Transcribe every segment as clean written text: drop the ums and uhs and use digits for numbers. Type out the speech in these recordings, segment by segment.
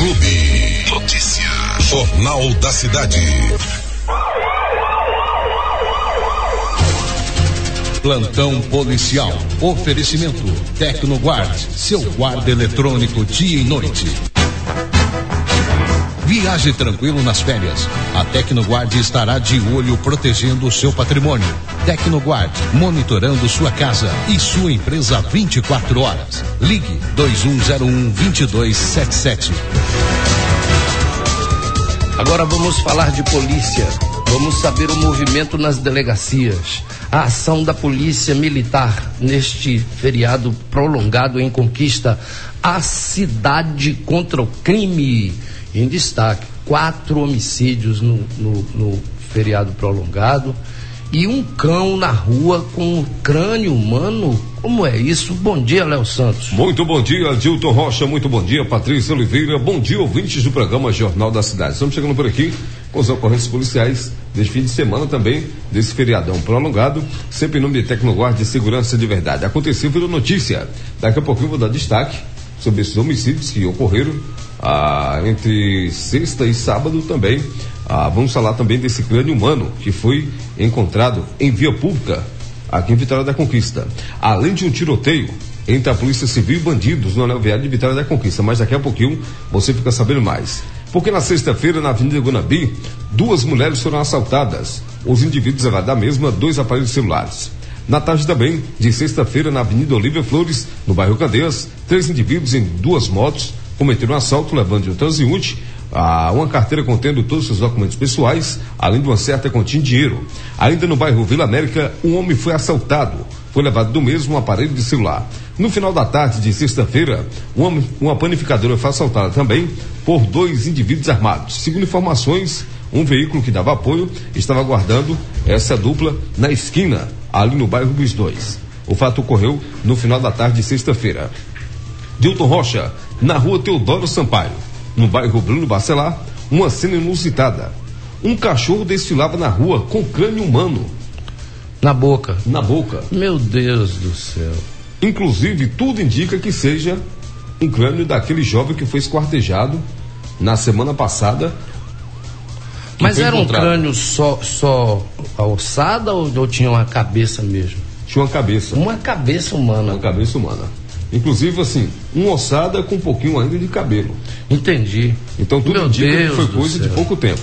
Clube. Notícia. Jornal da Cidade. Plantão policial. Oferecimento Tecnoguard, seu guarda eletrônico dia e noite. Viaje tranquilo nas férias. A Tecnoguard estará de olho protegendo o seu patrimônio. Tecnoguard, monitorando sua casa e sua empresa 24 horas. Ligue 2101-2277. Agora vamos falar de polícia. Vamos saber o movimento nas delegacias. A ação da Polícia Militar neste feriado prolongado em Conquista. A cidade contra o crime. Em destaque, 4 homicídios no feriado prolongado e um cão na rua com um crânio humano. Como é isso? Bom dia, Léo Santos. Muito bom dia, Dilton Rocha. Muito bom dia, Patrícia Oliveira. Bom dia, ouvintes do programa Jornal da Cidade. Estamos chegando por aqui com as ocorrências policiais deste fim de semana também, desse feriadão prolongado, sempre em nome de Tecnoguard de Segurança de Verdade. Aconteceu, virou notícia. Daqui a pouquinho eu vou dar destaque sobre esses homicídios que ocorreram entre sexta e sábado também. Vamos falar também desse crânio humano que foi encontrado em via pública aqui em Vitória da Conquista. Além de um tiroteio entre a Polícia Civil e bandidos no anel viário de Vitória da Conquista. Mas daqui a pouquinho você fica sabendo mais. Porque na sexta-feira, na Avenida Guanabi, 2 mulheres foram assaltadas. Os indivíduos levaram da mesma 2 aparelhos celulares. Na tarde também, de sexta-feira, na Avenida Olívia Flores, no bairro Candeias, 3 indivíduos em 2 motos cometeram um assalto, levando de um transeunte uma carteira contendo todos os seus documentos pessoais, além de uma certa quantia em dinheiro. Ainda no bairro Vila América, um homem foi assaltado. Foi levado do mesmo um aparelho de celular. No final da tarde de sexta-feira, uma panificadora foi assaltada também por 2 indivíduos armados. Segundo informações, um veículo que dava apoio estava aguardando essa dupla na esquina, ali no bairro dos 2. O fato ocorreu no final da tarde de sexta-feira. Dilton Rocha, na rua Teodoro Sampaio, no bairro Bruno Bacelar, uma cena inusitada. Um cachorro desfilava na rua com crânio humano. Na boca. Na boca. Meu Deus do céu. Inclusive, tudo indica que seja um crânio daquele jovem que foi esquartejado na semana passada. Mas era um crânio só a ossada ou tinha uma cabeça mesmo? Tinha uma cabeça. Uma cabeça humana. Uma cabeça humana. Inclusive, assim, uma ossada com um pouquinho ainda de cabelo. Entendi. Então tudo indica que foi coisa de pouco tempo.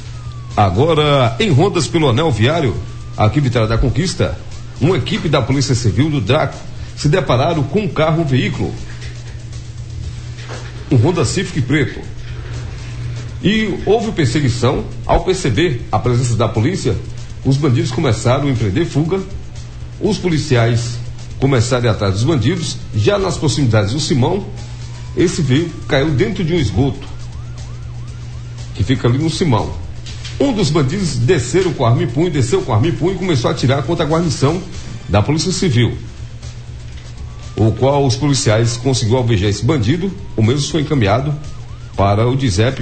Agora, em rondas pelo anel viário, aqui em Vitória da Conquista, uma equipe da Polícia Civil do Draco se depararam com um veículo, um Honda Civic preto. E houve perseguição. Ao perceber a presença da polícia, os bandidos começaram a empreender fuga. Os policiais começaram a ir atrás dos bandidos. Já nas proximidades do Simão, esse veículo caiu dentro de um esgoto que fica ali no Simão. Um dos bandidos desceu com arma em punho e começou a atirar contra a guarnição da Polícia Civil, o qual os policiais conseguiram alvejar esse bandido. O mesmo foi encaminhado para o DISEP,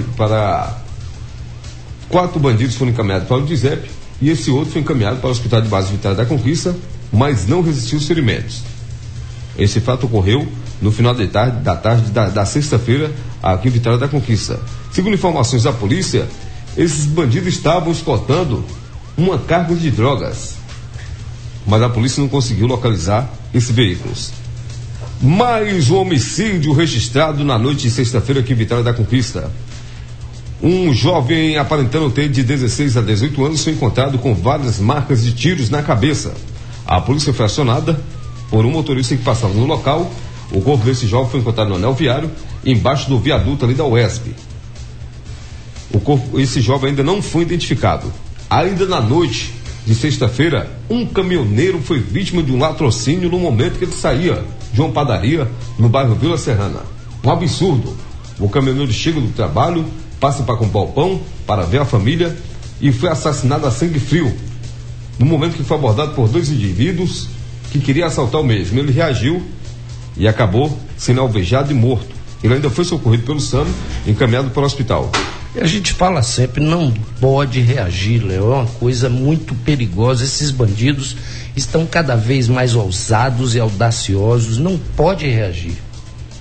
4 bandidos foram encaminhados para o DISEP e esse outro foi encaminhado para o Hospital de Base Vitória da Conquista, mas não resistiu aos ferimentos. Esse fato ocorreu no final da tarde da sexta-feira aqui em Vitória da Conquista. Segundo informações da polícia, esses bandidos estavam escoltando uma carga de drogas, mas a polícia não conseguiu localizar esses veículos. Mais um homicídio registrado na noite de sexta-feira aqui em Vitória da Conquista. Um jovem aparentando ter de 16 a 18 anos foi encontrado com várias marcas de tiros na cabeça. A polícia foi acionada por um motorista que passava no local. O corpo desse jovem foi encontrado no anel viário, embaixo do viaduto ali da UESP. Esse jovem ainda não foi identificado. Ainda na noite de sexta-feira, um caminhoneiro foi vítima de um latrocínio no momento que ele saía de uma padaria no bairro Vila Serrana. Um absurdo. O caminhoneiro chega do trabalho, passa para comprar o pão, para ver a família, e foi assassinado a sangue frio. No momento que foi abordado por 2 indivíduos que queriam assaltar o mesmo. Ele reagiu e acabou sendo alvejado e morto. Ele ainda foi socorrido pelo SAMU e encaminhado para o hospital. A gente fala sempre, não pode reagir, Léo, é uma coisa muito perigosa. Esses bandidos estão cada vez mais ousados e audaciosos, não pode reagir.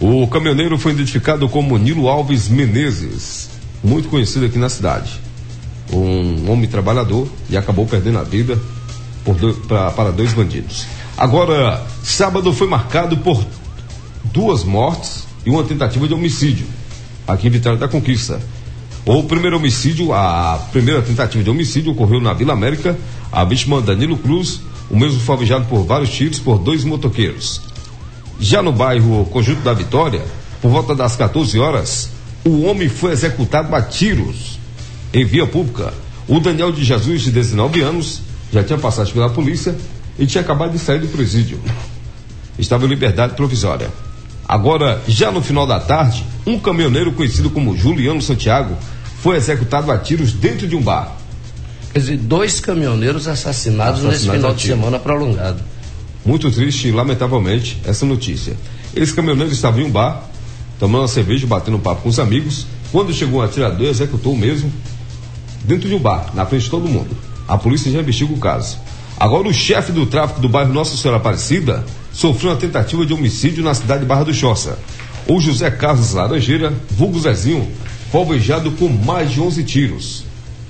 O caminhoneiro foi identificado como Nilo Alves Menezes, muito conhecido aqui na cidade. Um homem trabalhador e acabou perdendo a vida para 2 bandidos. Agora, sábado foi marcado por 2 mortes e uma tentativa de homicídio aqui em Vitória da Conquista. O primeiro homicídio, a primeira tentativa de homicídio ocorreu na Vila América. A vítima Danilo Cruz, o mesmo foi alvejado por vários tiros por 2 motoqueiros. Já no bairro Conjunto da Vitória, por volta das 14 horas, o homem foi executado a tiros em via pública. O Daniel de Jesus, de 19 anos, já tinha passagem pela polícia e tinha acabado de sair do presídio. Estava em liberdade provisória. Agora, já no final da tarde, um caminhoneiro conhecido como Juliano Santiago foi executado a tiros dentro de um bar. Quer dizer, 2 caminhoneiros assassinados nesse final de semana prolongado. Muito triste e lamentavelmente essa notícia. Esse caminhoneiro estava em um bar, tomando uma cerveja, batendo um papo com os amigos, quando chegou um atirador e executou o mesmo dentro de um bar, na frente de todo mundo. A polícia já investiga o caso. Agora, o chefe do tráfico do bairro Nossa Senhora Aparecida sofreu uma tentativa de homicídio na cidade de Barra do Choça. O José Carlos Laranjeira, vulgo Zezinho, foi alvejado com mais de 11 tiros.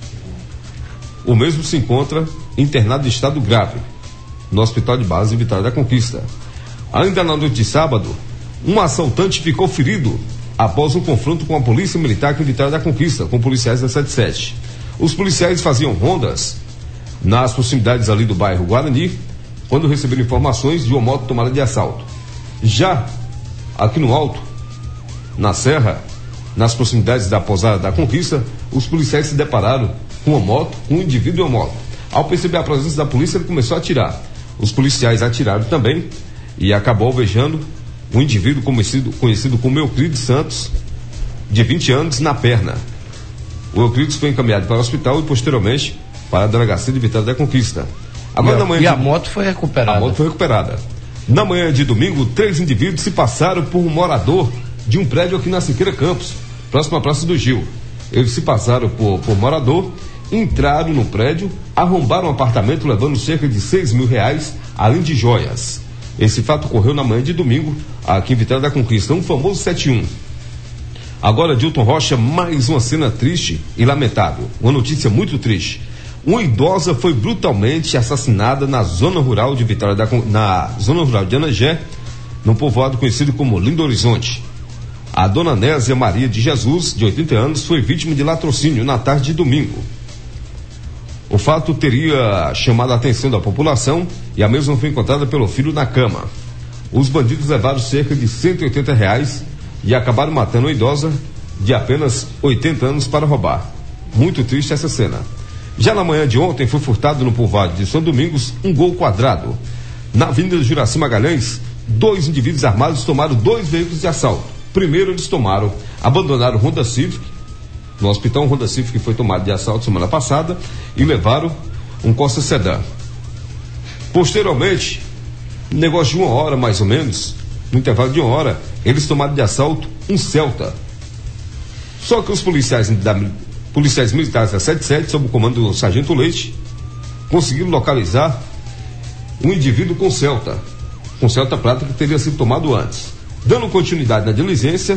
O mesmo se encontra internado em estado grave no Hospital de Base em Vitória da Conquista. Ainda na noite de sábado, um assaltante ficou ferido após um confronto com a polícia militar aqui em Vitória da Conquista, com policiais da 77. Os policiais faziam rondas nas proximidades ali do bairro Guarani, quando receberam informações de uma moto tomada de assalto. Já aqui no alto, na Serra, nas proximidades da Pousada da Conquista, os policiais se depararam com uma moto, um indivíduo e uma moto. Ao perceber a presença da polícia, ele começou a atirar. Os policiais atiraram também e acabou alvejando um indivíduo conhecido como Euclides Santos, de 20 anos, na perna. O Euclides foi encaminhado para o hospital e posteriormente para a delegacia de Vitória da Conquista. Agora, a moto foi recuperada. A moto foi recuperada. Na manhã de domingo, 3 indivíduos se passaram por um morador de um prédio aqui na Siqueira Campos, próximo à Praça do Gil. Eles se passaram por morador, entraram no prédio, arrombaram um apartamento levando cerca de R$6 mil, além de joias. Esse fato ocorreu na manhã de domingo, aqui em Vitória da Conquista, um famoso 7-1. Agora, Dilton Rocha, mais uma cena triste e lamentável. Uma notícia muito triste. Uma idosa foi brutalmente assassinada na zona rural de Vitória na zona rural de Anagé, num povoado conhecido como Lindo Horizonte. A dona Nésia Maria de Jesus, de 80 anos, foi vítima de latrocínio na tarde de domingo. O fato teria chamado a atenção da população e a mesma foi encontrada pelo filho na cama. Os bandidos levaram cerca de R$180 e acabaram matando a idosa de apenas 80 anos para roubar. Muito triste essa cena. Já na manhã de ontem foi furtado no povoado de São Domingos um Gol quadrado. Na Avenida Juraci Magalhães, 2 indivíduos armados tomaram 2 veículos de assalto. Primeiro eles abandonaram o Honda Civic, no hospital, um Honda Civic que foi tomado de assalto semana passada, e levaram um Corsa Sedã. Posteriormente, um negócio de 1 hora mais ou menos, no intervalo de 1 hora, eles tomaram de assalto um Celta. Só que os policiais militares da 77, sob o comando do Sargento Leite, conseguiram localizar um indivíduo com Celta prata que teria sido tomado antes. Dando continuidade na diligência,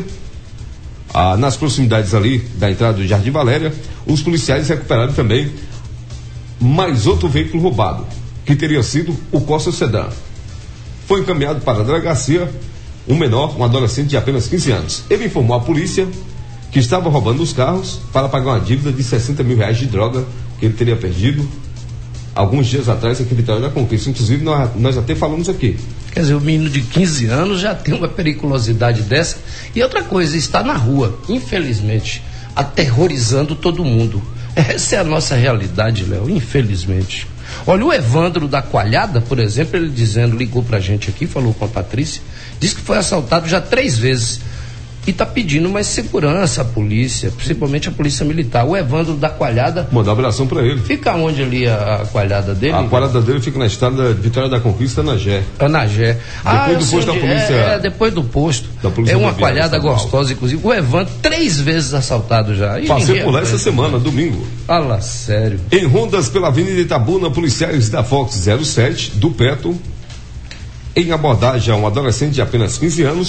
nas proximidades ali da entrada do Jardim Valéria, os policiais recuperaram também mais outro veículo roubado, que teria sido o Corsa Sedã. Foi encaminhado para a delegacia um menor, um adolescente de apenas 15 anos. Ele informou à polícia que estava roubando os carros para pagar uma dívida de R$60 mil de droga que ele teria perdido alguns dias atrás aqui em Vitória da Conquista. Inclusive, nós até falamos aqui. Quer dizer, o menino de 15 anos já tem uma periculosidade dessa. E outra coisa, está na rua, infelizmente, aterrorizando todo mundo. Essa é a nossa realidade, Léo, infelizmente. Olha, o Evandro da Coalhada, por exemplo, ele ligou pra gente aqui, falou com a Patrícia, disse que foi assaltado já 3 vezes. E está pedindo mais segurança à polícia, principalmente a polícia militar. O Evandro da Coalhada. Mandar um abração para ele. Fica onde ali a coalhada dele? A coalhada dele fica na estrada de Vitória da Conquista, Anagé. Anagé. Depois do posto da polícia. Depois do posto. Da polícia é uma coalhada gostosa, inclusive. O Evandro 3 vezes assaltado já. Passei por lá essa semana, domingo. Fala sério. Em rondas pela Avenida Itabuna, policiais da Fox 07 do Petro, em abordagem a um adolescente de apenas 15 anos,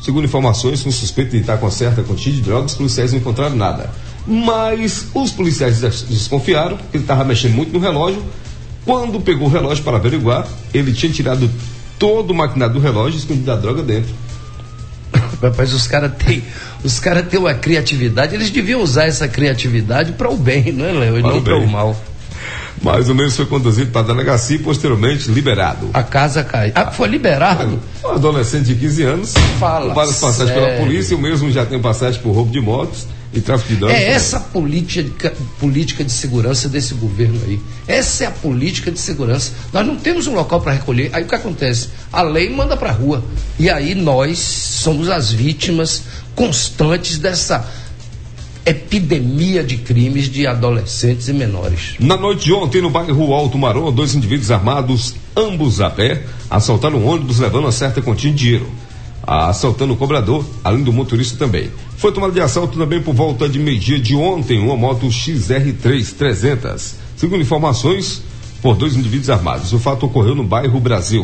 Segundo informações, um suspeito de estar com certa quantia de drogas, os policiais não encontraram nada. Mas os policiais desconfiaram, que ele estava mexendo muito no relógio. Quando pegou o relógio para averiguar, ele tinha tirado todo o maquinário do relógio e escondido a droga dentro. Rapaz, os caras têm uma criatividade, eles deviam usar essa criatividade para o bem, não é, Léo? E não para o mal. Mais ou menos foi conduzido para a delegacia e posteriormente liberado. A casa cai. Foi liberado? Um adolescente de 15 anos, com várias passagens pela polícia, o mesmo já tem passagem por roubo de motos e tráfico de drogas. É essa política de segurança desse governo aí. Essa é a política de segurança. Nós não temos um local para recolher. Aí o que acontece? A lei manda para a rua. E aí nós somos as vítimas constantes dessa epidemia de crimes de adolescentes e menores. Na noite de ontem, no bairro Alto Marão, 2 indivíduos armados, ambos a pé, assaltaram um ônibus levando uma certa quantia de dinheiro, assaltando o cobrador, além do motorista também. Foi tomada de assalto também por volta de meio-dia de ontem, uma moto XR3 300. Segundo informações, por 2 indivíduos armados. O fato ocorreu no bairro Brasil.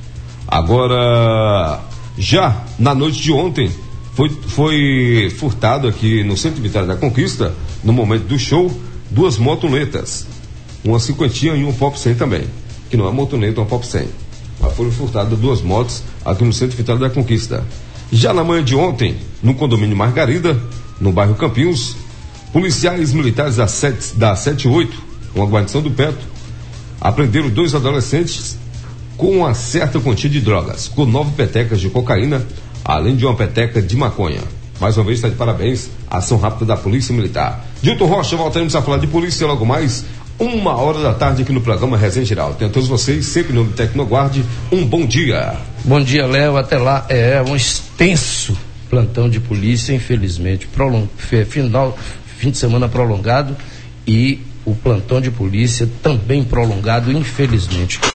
Agora, já na noite de ontem, foi furtado aqui no Centro Vitória da Conquista, no momento do show, 2 motonetas, uma cinquentinha e um Pop 100 também, que não é motoneta, é uma Pop 100. Mas foram furtadas 2 motos aqui no Centro Vitória da Conquista. Já na manhã de ontem, no condomínio Margarida, no bairro Campinhos, policiais militares da 78, uma guarnição do Petro, apreenderam 2 adolescentes com uma certa quantia de drogas, com 9 petecas de cocaína, além de uma peteca de maconha. Mais uma vez está de parabéns a ação rápida da Polícia Militar. Dilton Rocha, voltaremos a falar de polícia logo mais 1h da tarde aqui no programa Resenha Geral. Tenho a todos vocês, sempre no Tecnoguarde, um bom dia. Bom dia, Léo, até lá. É um extenso plantão de polícia, infelizmente, fim de semana prolongado, e o plantão de polícia também prolongado, infelizmente.